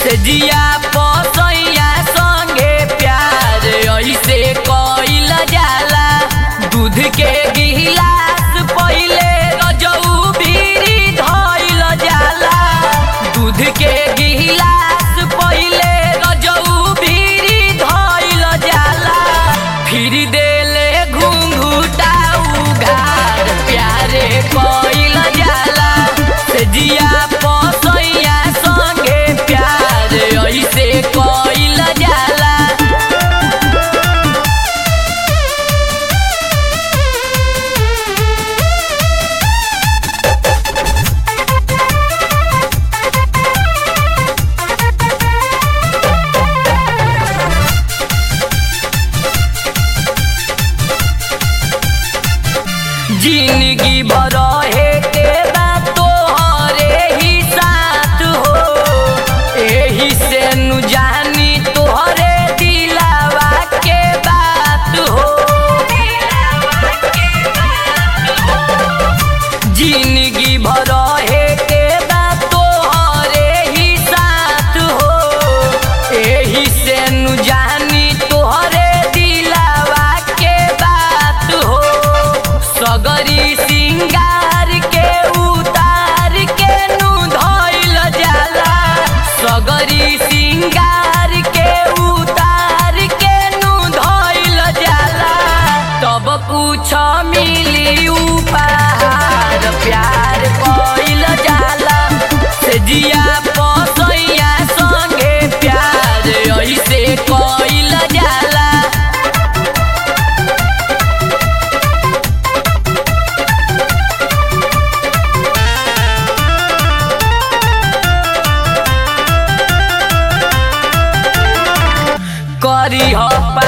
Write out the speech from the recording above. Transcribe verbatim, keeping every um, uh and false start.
जिया पसैया संगे प्यार ऐसे कइल जाला। दूध के गिलास पहिले रजऊ भीरी धइल जाला। दूध के गिलास पहिले रजऊ भीरी धइल जाला। फिर देले घुंघुटा उघार प्यारे कइल जाला। जिया पसैया संगे प्यार ऐसे कइल जाला। जिंदगी भर है के बात तोहरे ही साथ हो। एही से नु जानी तोहरे दिलावा के बात हो। जिंदगी भर है के बात तोहरे ही साथ हो। एही से नु जानी तोहरे दिलावा के बात हो। सगरी सिंगार के उतार के नु धइल जाला। सगरी सिंगार के उतार के नु धइल जाला। तब कुछ मिली उपहार प्यार कइल जाला। से जिया पसैया संगे प्यार ऐसे कइल जाला। करी